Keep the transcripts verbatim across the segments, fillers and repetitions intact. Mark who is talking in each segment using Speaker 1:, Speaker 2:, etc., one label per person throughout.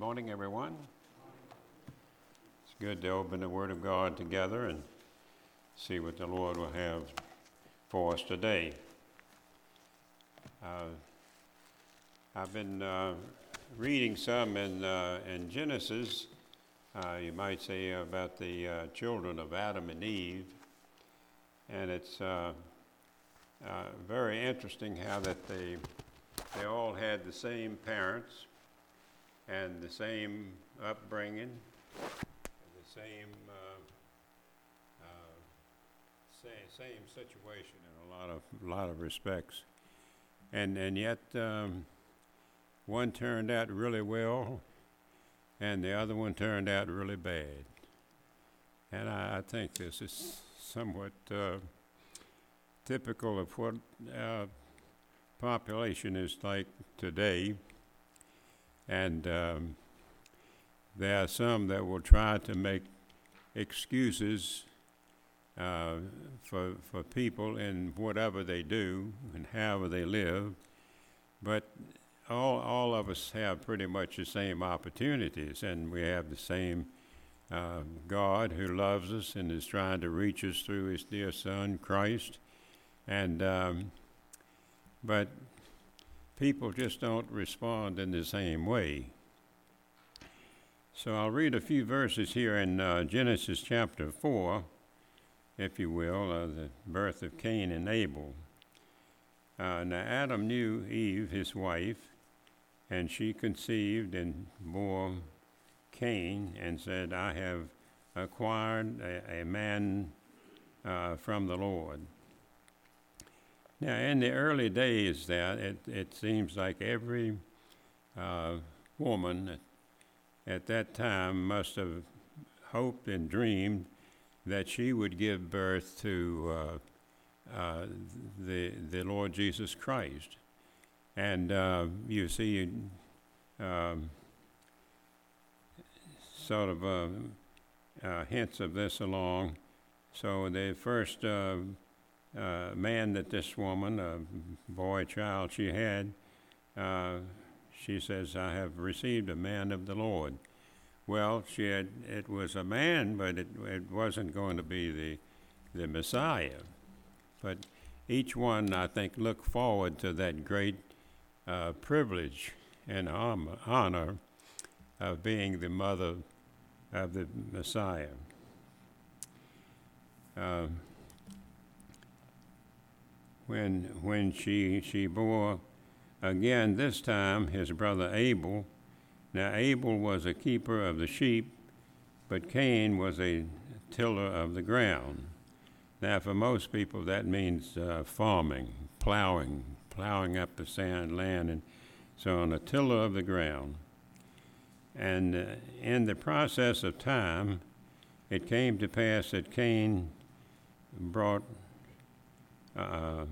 Speaker 1: morning, everyone. It's good to open the Word of God together and see what the Lord will have for us today. Uh, I've been uh, reading some in, uh, in Genesis, uh, you might say, about the uh, children of Adam and Eve, and it's uh, uh, very interesting how that they they all had the same parents and the same upbringing, the same uh, uh, same, same situation in a lot of lot of respects, and and yet um, one turned out really well, and the other one turned out really bad. And I, I think this is somewhat uh, typical of what our population is like today. And um, there are some that will try to make excuses uh, for for people in whatever they do and however they live, but all all of us have pretty much the same opportunities, and we have the same uh, God who loves us and is trying to reach us through His dear Son Christ, and um, but. People just don't respond in the same way. So I'll read a few verses here in uh, Genesis chapter four, if you will, uh, the birth of Cain and Abel. Uh, now Adam knew Eve, his wife, and she conceived and bore Cain and said, I have acquired a, a man uh, from the Lord. Now, in the early days, that it, it seems like every uh, woman at, at that time must have hoped and dreamed that she would give birth to uh, uh, the the Lord Jesus Christ. And uh, you see um, sort of uh, uh, hints of this along. So the first Uh, Uh, man that this woman, a boy child she had, uh, she says, I have received a man of the Lord. Well, she had, it was a man, but it, it wasn't going to be the, the Messiah. But each one, I think, looked forward to that great uh, privilege and honor of being the mother of the Messiah. Uh, When when she she bore again this time his brother Abel. Now Abel was a keeper of the sheep, but Cain was a tiller of the ground. Now for most people that means uh, farming, plowing, plowing up the sand land, and so on, a tiller of the ground. And uh, in the process of time, it came to pass that Cain brought. Uh,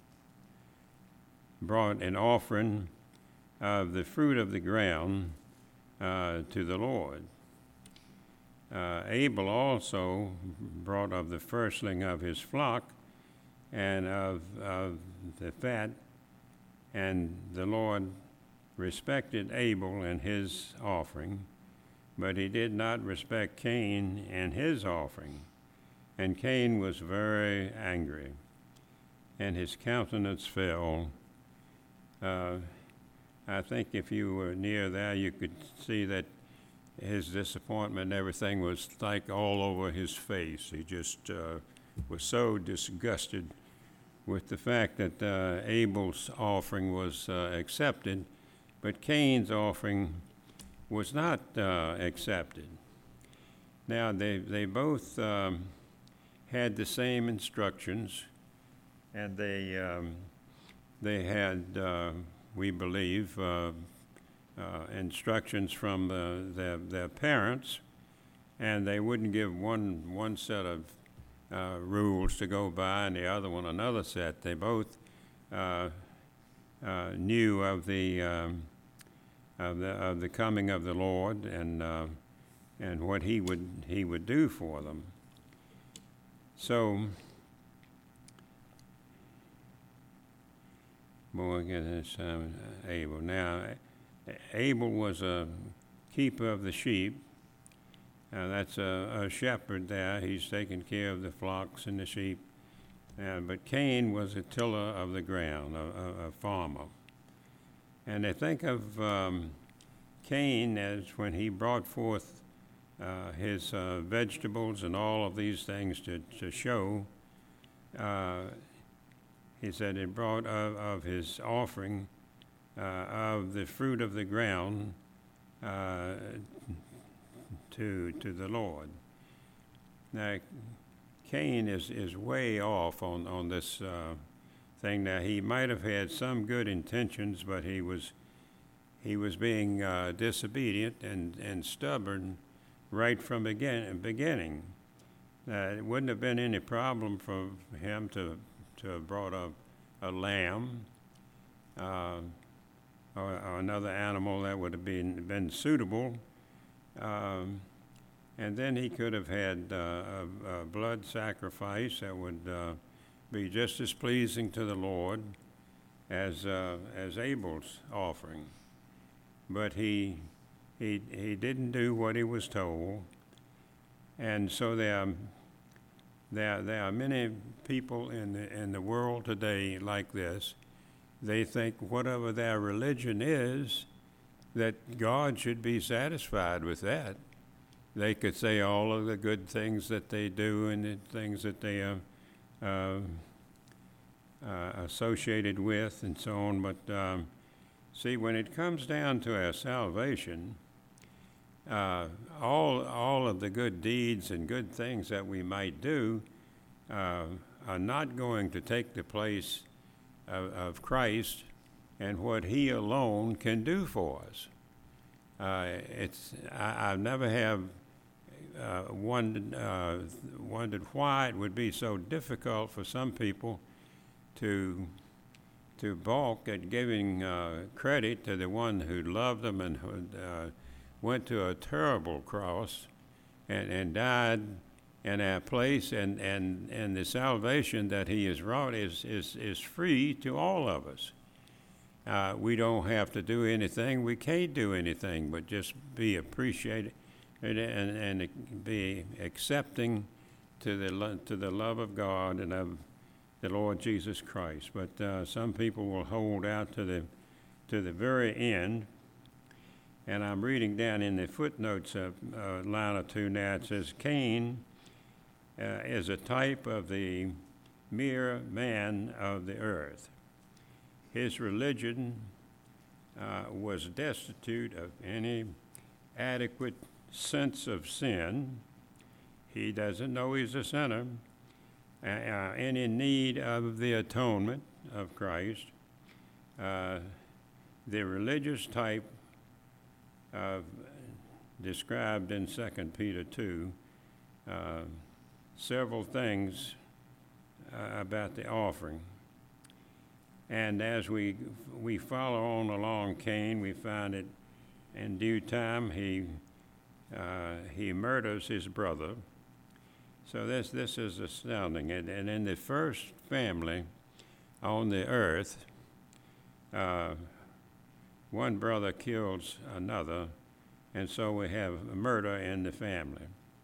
Speaker 1: brought an offering of the fruit of the ground uh, to the Lord. Uh, Abel also brought of the firstling of his flock and of, of the fat, and the Lord respected Abel and his offering, but he did not respect Cain and his offering. And Cain was very angry, and his countenance fell. Uh, I think if you were near there, you could see that his disappointment and everything was like all over his face. He just uh, was so disgusted with the fact that uh, Abel's offering was uh, accepted, but Cain's offering was not uh, accepted. Now, they, they both um, had the same instructions, and they um, they had, uh, we believe, uh, uh, instructions from uh, their, their parents, and they wouldn't give one one set of uh, rules to go by and the other one another set. They both uh, uh, knew of the um, of the of the coming of the Lord and uh, and what he would he would do for them. So. Boy, again, it's um, Abel. Now, Abel was a keeper of the sheep. Uh, that's a, a shepherd there. He's taking care of the flocks and the sheep. Uh, but Cain was a tiller of the ground, a, a, a farmer. And they think of um, Cain as when he brought forth uh, his uh, vegetables and all of these things to, to show. Uh, he said he brought of, of his offering uh, of the fruit of the ground uh, to to the Lord. Now, Cain is, is way off on, on this uh, thing. Now, he might have had some good intentions, but he was he was being uh, disobedient and, and stubborn right from begin, beginning. Uh, it wouldn't have been any problem for him to, to have brought up a lamb uh, or, or another animal that would have been, been suitable. Um, And then he could have had uh, a, a blood sacrifice that would uh, be just as pleasing to the Lord as uh, as Abel's offering. But he he he didn't do what he was told, and so there are, there there are many people in the in the world today like this. They think whatever their religion is, that God should be satisfied with that. They could say all of the good things that they do and the things that they are uh, uh, associated with and so on. But um, see, when it comes down to our salvation, uh, all all of the good deeds and good things that we might do uh, are not going to take the place of, of Christ and what He alone can do for us. Uh, it's I, I never have uh, wondered, uh, wondered why it would be so difficult for some people to to balk at giving uh, credit to the one who loved them and who uh, went to a terrible cross and, and died in our place, and, and, and the salvation that He has wrought is, is, is free to all of us. Uh, we don't have to do anything. We can't do anything but just be appreciated and, and, and be accepting to the lo- to the love of God and of the Lord Jesus Christ. But uh, some people will hold out to the to the very end. And I'm reading down in the footnotes of a uh, line or two now. It says, Cain uh, is a type of the mere man of the earth. His religion uh, was destitute of any adequate sense of sin. He doesn't know he's a sinner, uh, uh, any need of the atonement of Christ. Uh, the religious type of, described in Second Peter two, uh, several things uh, about the offering. And as we we follow on along Cain, we find that in due time he uh, he murders his brother. So this this is astounding. And, and in the first family on the earth, uh, one brother kills another, and so we have murder in the family.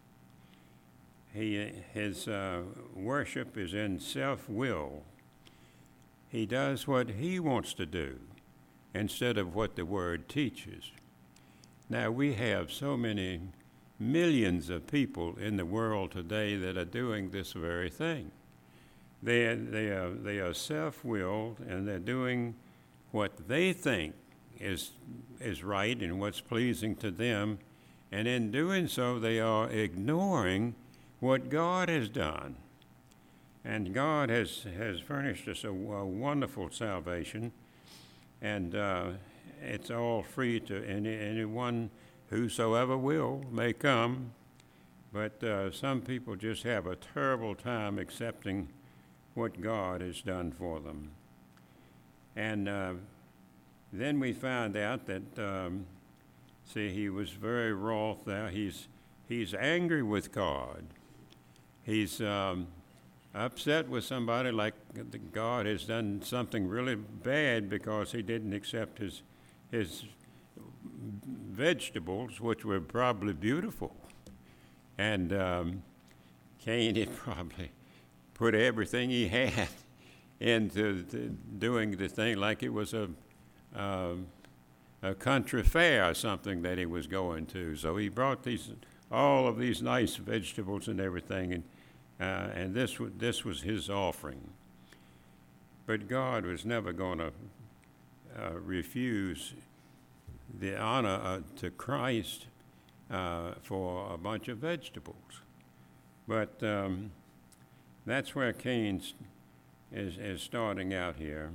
Speaker 1: He his uh, worship is in self-will. He does what he wants to do instead of what the Word teaches. Now, we have so many millions of people in the world today that are doing this very thing. They, they are, they are self-willed, and they're doing what they think is, is right and what's pleasing to them, and in doing so, they are ignoring what God has done. And God has, has furnished us a, a wonderful salvation, and uh, it's all free to any anyone whosoever will may come. But uh, some people just have a terrible time accepting what God has done for them. And uh, then we found out that, um, see, he was very wroth there. He's, he's angry with God. He's... Um, upset with somebody like God has done something really bad because he didn't accept his his vegetables, which were probably beautiful. And um, Cain had probably put everything he had into the, doing the thing like it was a, uh, a country fair or something that he was going to. So he brought these all of these nice vegetables and everything, and uh, and this w- this was his offering. But God was never going to uh, refuse the honor uh, to Christ uh, for a bunch of vegetables. But um, that's where Cain is, is starting out here.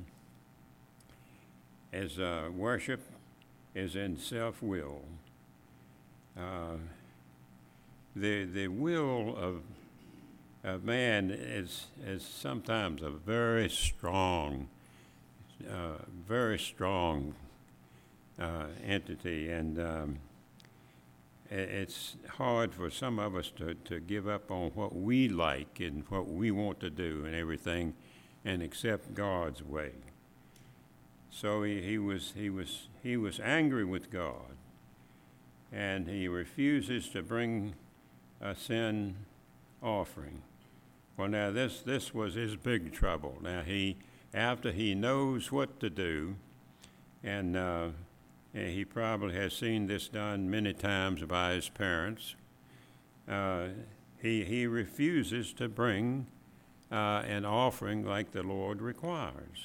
Speaker 1: As uh, worship is in self-will. Uh, the the will of of man is is sometimes a very strong, uh, very strong uh, entity, and um, it's hard for some of us to, to give up on what we like and what we want to do and everything, and accept God's way. So he, he was he was he was angry with God, and he refuses to bring a sin offering. Well, now this this was his big trouble. Now he after he knows what to do, and uh, he probably has seen this done many times by his parents. Uh, he he refuses to bring uh, an offering like the Lord requires.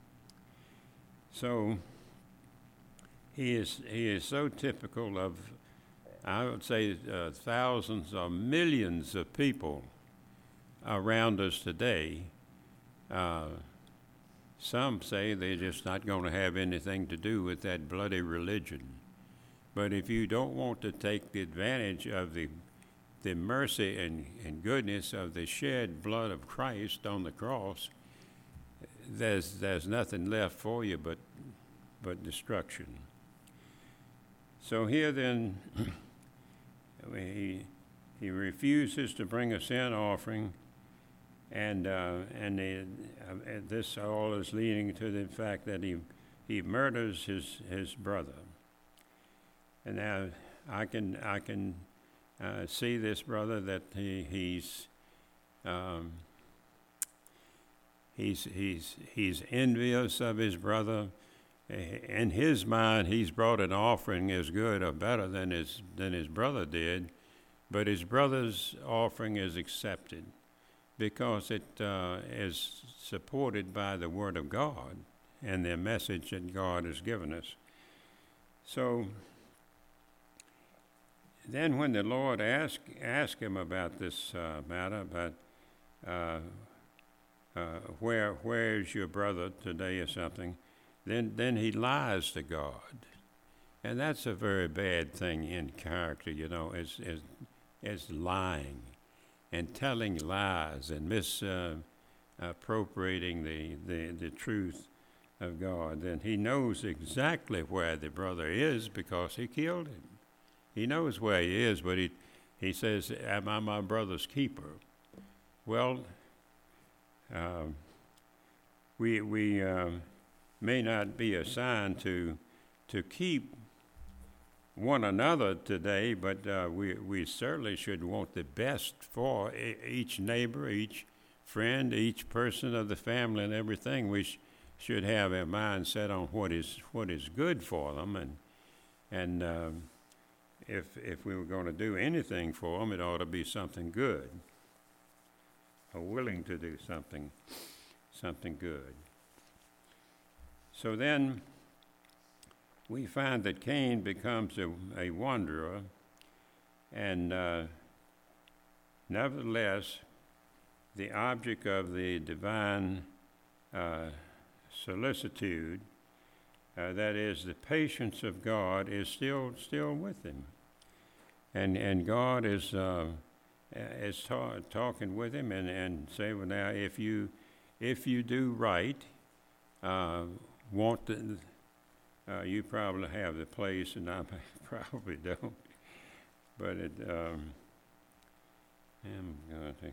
Speaker 1: So he is he is so typical of, I would say, uh, thousands or millions of people around us today. Uh, some say they're just not going to have anything to do with that bloody religion. But if you don't want to take the advantage of the the mercy and, and goodness of the shed blood of Christ on the cross, there's there's nothing left for you but but destruction. So here then, he he refuses to bring a sin offering, and uh, and the, uh, this all is leading to the fact that he he murders his his brother. And now I can I can uh, see this brother that he he's. Um, He's he's he's envious of his brother. In his mind, he's brought an offering as good or better than his than his brother did, but his brother's offering is accepted because it uh, is supported by the Word of God and the message that God has given us. So then, when the Lord asked asked him about this uh, matter, about uh, Uh, where where is your brother today or something, then then he lies to God, and that's a very bad thing in character, you know, is is is lying, and telling lies and misappropriating uh, the, the the truth of God. Then he knows exactly where the brother is because he killed him. He knows where he is, but he he says, "Am I my brother's keeper?" Well. Uh, we we uh, may not be assigned to to keep one another today, but uh, we we certainly should want the best for e- each neighbor, each friend, each person of the family, and everything. We sh- should have our mind set on what is what is good for them, and and um, if if we were going to do anything for them, it ought to be something good. Are willing to do something, something good. So then we find that Cain becomes a, a wanderer, and uh, nevertheless, the object of the divine uh, solicitude, uh, that is, the patience of God, is still still with him, and and God is. Uh, is ta- talking with him and, and say, well, now, if you if you do right, uh, want to, uh, you probably have the place, and I probably don't. But it, um, I'm going to take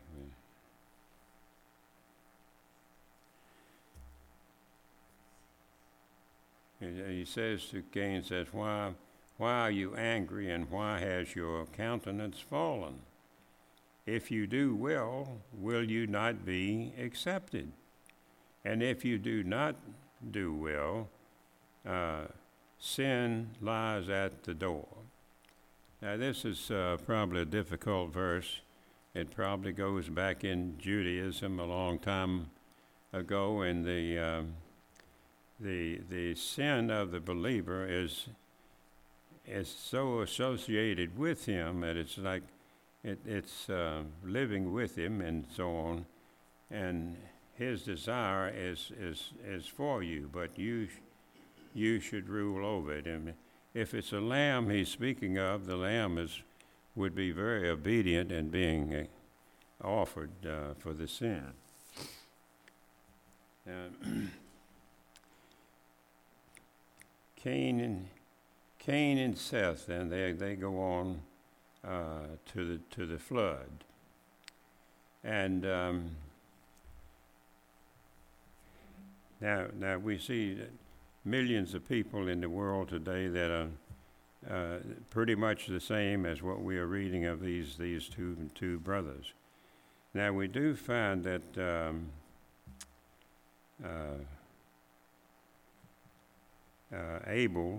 Speaker 1: a He says to Cain, says, why, Why are you angry, and why has your countenance fallen? If you do well, will you not be accepted? And if you do not do well, uh, sin lies at the door. Now, this is uh, probably a difficult verse. It probably goes back in Judaism a long time ago, and the um, the the sin of the believer is is so associated with him that it's like it, it's uh, living with him and so on, and his desire is is is for you, but you you should rule over it. And if it's a lamb he's speaking of, the lamb is would be very obedient and being uh, offered uh, for the sin. Uh, Cain and Cain and Seth, and they they go on uh, to the to the flood, and um, now now we see that millions of people in the world today that are uh, pretty much the same as what we are reading of these these two two brothers. Now we do find that um, uh, uh, Abel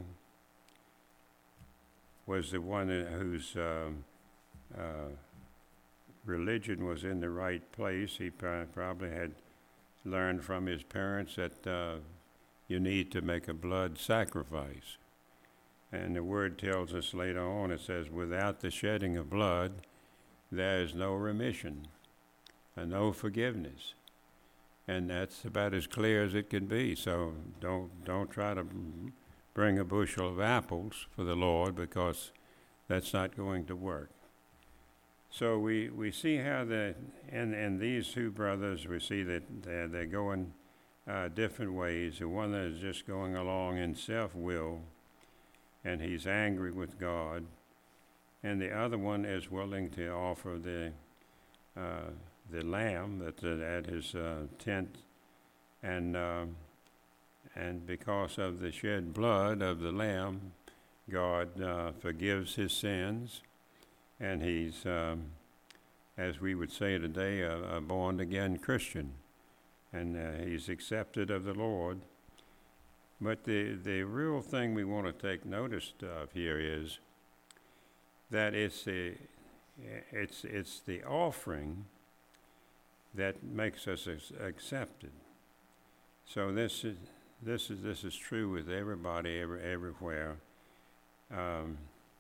Speaker 1: was the one whose um, uh, religion was in the right place. He pr- probably had learned from his parents that uh, you need to make a blood sacrifice. And the word tells us later on, it says, without the shedding of blood, there is no remission and no forgiveness. And that's about as clear as it can be. So don't don't try to bring a bushel of apples for the Lord, because that's not going to work. So we, we see how the, and, and these two brothers, we see that they're, they're going uh, different ways. The one that is just going along in self-will, and he's angry with God. And the other one is willing to offer the uh, the lamb that's at his uh, tent, and uh, and because of the shed blood of the lamb, God uh, forgives his sins, and he's, um, as we would say today, a, a born-again Christian, and uh, he's accepted of the Lord. But the, the real thing we want to take notice of here is that it's the, it's, it's the offering that makes us accepted. So this is this is this is true with everybody, every, everywhere. Um,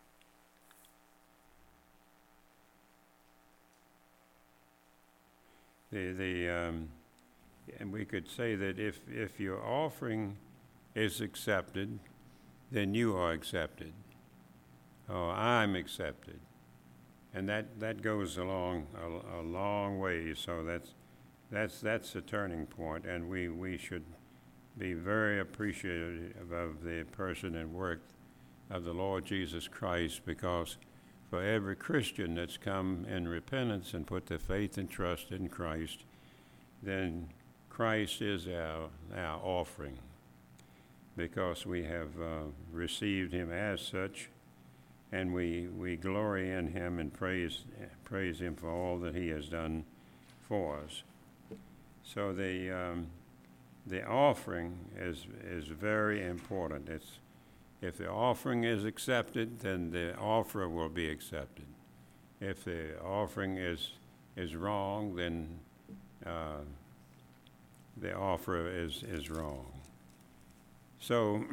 Speaker 1: the the um, and we could say that if if your offering is accepted, then you are accepted. Oh, I'm accepted. And that, that goes along a, a long way. So that's that's that's the turning point, and we, we should be very appreciative of the person and work of the Lord Jesus Christ, because for every Christian that's come in repentance and put their faith and trust in Christ, then Christ is our our offering, because we have uh, received him as such. And we, we glory in him and praise praise him for all that he has done for us. So the um, the offering is is very important. It's if the offering is accepted, then the offerer will be accepted. If the offering is is wrong, then uh, the offerer is is wrong. So.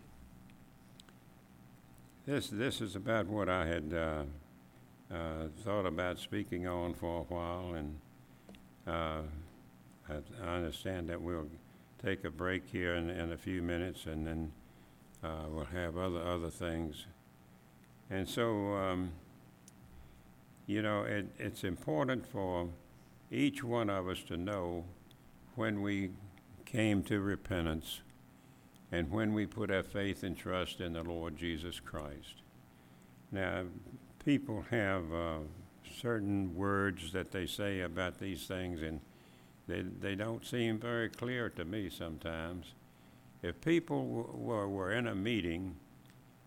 Speaker 1: This this is about what I had uh, uh, thought about speaking on for a while, and uh, I, I understand that we'll take a break here in, in a few minutes, and then uh, we'll have other other things. And so, um, you know, it, it's important for each one of us to know when we came to repentance, and when we put our faith and trust in the Lord Jesus Christ. Now, people have uh, certain words that they say about these things, and they they don't seem very clear to me sometimes. If people w- were, were in a meeting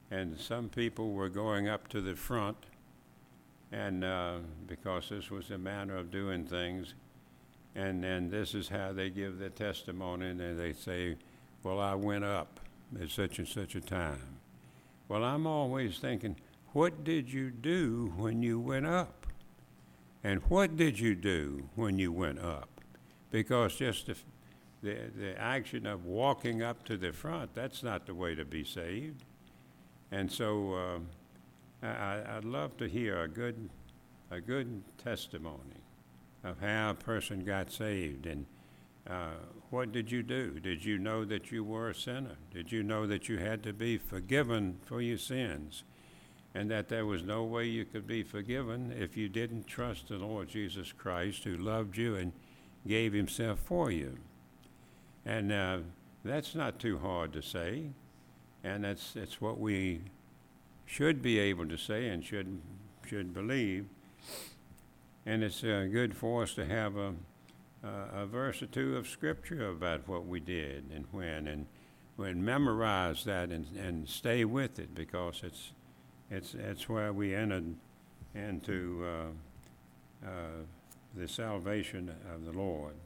Speaker 1: and some people were going up to the front, and uh, because this was a manner of doing things, and then this is how they give their testimony, and they say, well, I went up at such and such a time. Well, I'm always thinking, what did you do when you went up? And what did you do when you went up? Because just the, the, the action of walking up to the front, that's not the way to be saved. And so uh, I, I'd love to hear a good, a good testimony of how a person got saved. And uh, what did you do? Did you know that you were a sinner? Did you know that you had to be forgiven for your sins? And that there was no way you could be forgiven if you didn't trust the Lord Jesus Christ, who loved you and gave himself for you. And uh, that's not too hard to say, and that's, that's what we should be able to say and should, should believe. And it's uh, good for us to have a, a, a verse or two of Scripture about what we did and when, and when memorize that and, and stay with it, because it's It's, it's where we entered into uh, uh, the salvation of the Lord.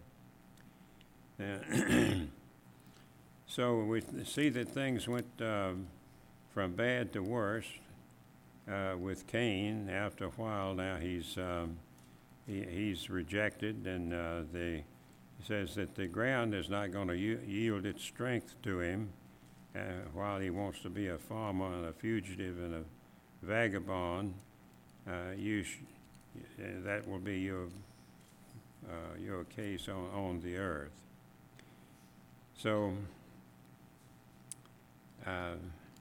Speaker 1: Uh, so we see that things went uh, from bad to worse uh, with Cain. After a while now he's, um, he, he's rejected, and uh, the, it says that the ground is not going to yield its strength to him uh, while he wants to be a farmer and a fugitive and a vagabond. Uh, you sh- uh, that will be your uh, your case on, on the earth. So uh,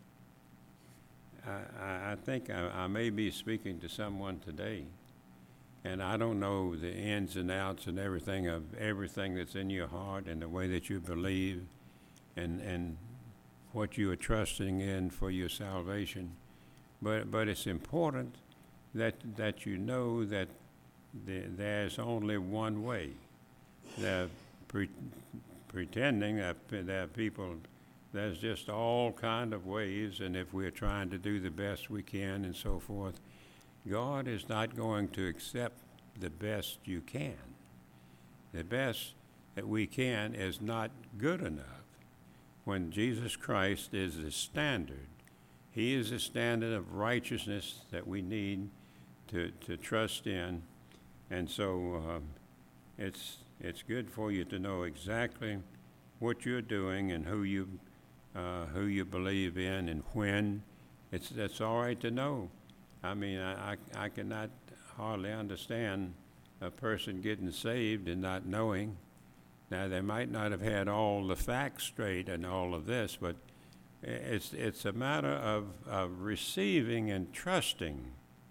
Speaker 1: I, I think I, I may be speaking to someone today, and I don't know the ins and outs and everything of everything that's in your heart and the way that you believe and and what you are trusting in for your salvation. But but it's important that that you know that the, there's only one way. They're pre- pretending that there are people, there's just all kind of ways, and if we're trying to do the best we can and so forth, God is not going to accept the best you can. The best that we can is not good enough. When Jesus Christ is the standard, he is the standard of righteousness that we need to, to trust in. And so um, it's it's good for you to know exactly what you're doing and who you uh, who you believe in and when. It's that's all right to know. I mean, I, I, I cannot hardly understand a person getting saved and not knowing. Now, they might not have had all the facts straight and all of this, but It's it's a matter of, of receiving and trusting.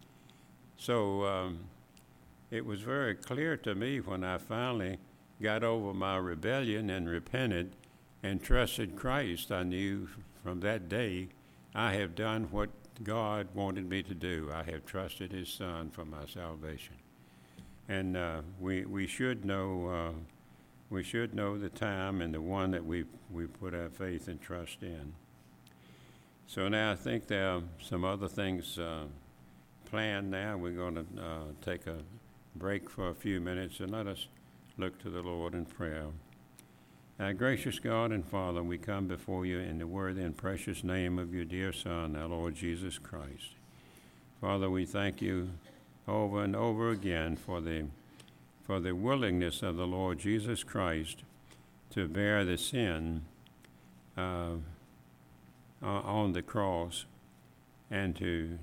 Speaker 1: So um, it was very clear to me when I finally got over my rebellion and repented and trusted Christ. I knew from that day I have done what God wanted me to do. I have trusted his Son for my salvation. And uh, we we should know uh, we should know the time and the one that we we put our faith and trust in. So now I think there are some other things uh, planned now. We're going to uh, take a break for a few minutes and let us look to the Lord in prayer. Our gracious God and Father, we come before you in the worthy and precious name of your dear Son, our Lord Jesus Christ. Father, we thank you over and over again for the for the willingness of the Lord Jesus Christ to bear the sin uh, on the cross and to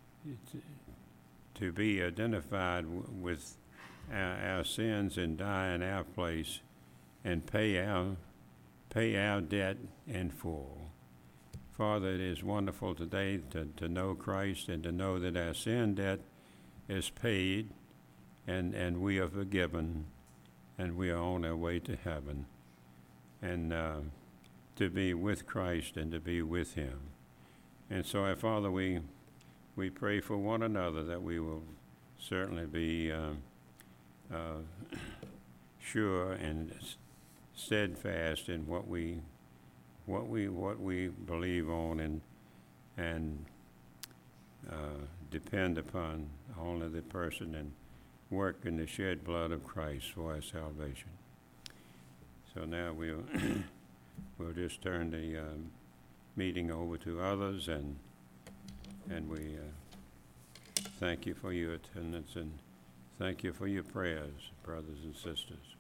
Speaker 1: to be identified with our, our sins and die in our place and pay our pay our debt in full. Father, it is wonderful today to, to know Christ and to know that our sin debt is paid and, and we are forgiven and we are on our way to heaven. And uh, to be with Christ and to be with him. And so, our Father, we we pray for one another that we will certainly be uh, uh, sure and steadfast in what we what we what we believe on, and and uh, depend upon only the person and work in the shed blood of Christ for our salvation. So now we'll we'll just turn the um, meeting over to others, and and we uh, thank you for your attendance, and thank you for your prayers, brothers and sisters.